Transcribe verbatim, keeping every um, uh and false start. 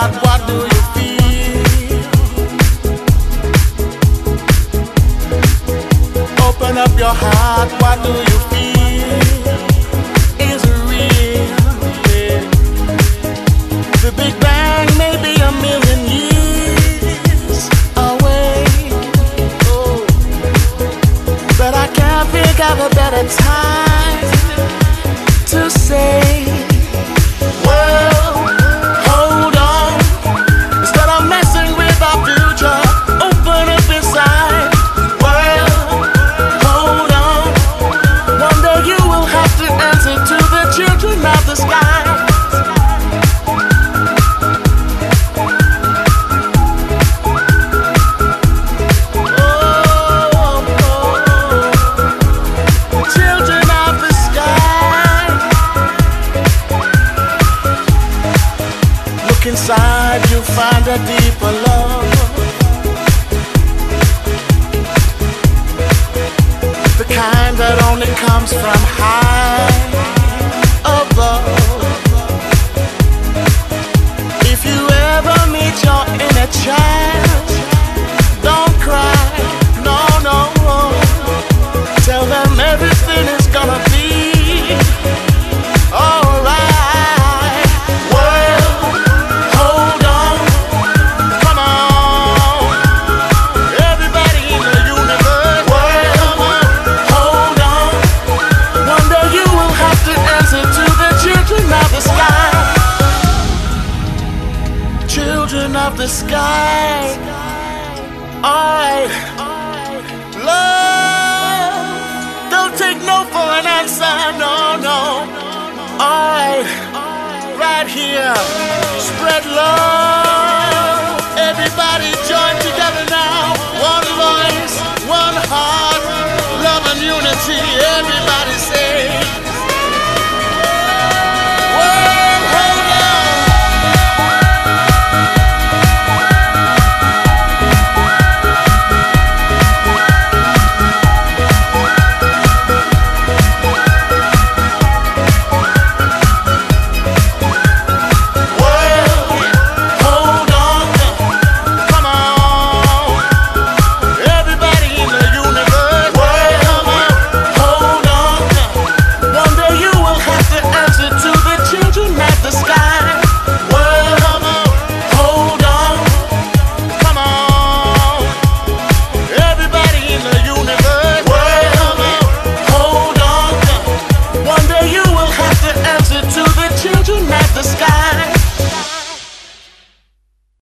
heart, what do you feel? Open up your heart, what do you feel? Is it real? Yeah. The Big Bang may be a million years away, oh, but I can't think of a better time to say, well, hold on. Instead of messing with our future, open up inside. Well, hold on. One day you will have to answer to the children of the sky. Inside you find a deeper love, the kind that only comes from high above. If you ever meet your inner child, don't cry, no, no. Tell them everything is gonna be alright. Children of the sky, alright. Love, don't take no for an answer, no, no. Alright, right here, spread love. Everybody join together now. One voice, one heart, love and unity. Everybody say